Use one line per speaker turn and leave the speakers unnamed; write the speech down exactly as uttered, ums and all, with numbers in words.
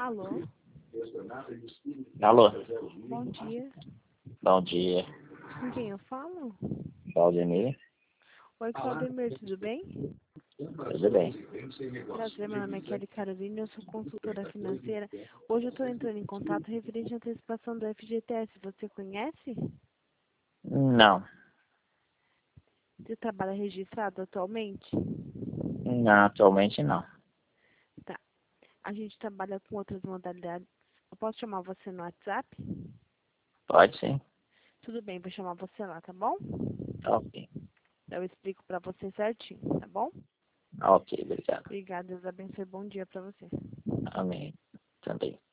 Alô?
Alô?
Bom dia.
Bom dia.
Com quem eu falo?
Valdemir.
Oi, Claudemir, tudo bem?
Tudo bem.
Prazer, meu nome é Kelly Carolina, eu sou consultora financeira. Hoje eu estou entrando em contato referente à antecipação do F G T S. Você conhece?
Não.
Você trabalha registrado atualmente?
Não, atualmente não.
Tá. A gente trabalha com outras modalidades. Eu posso chamar você no WhatsApp?
Pode sim.
Tudo bem, vou chamar você lá, tá bom?
Ok.
Eu explico pra você certinho, tá bom?
Ok, obrigado.
Obrigada, Deus abençoe. Bom dia pra você.
Amém. Também.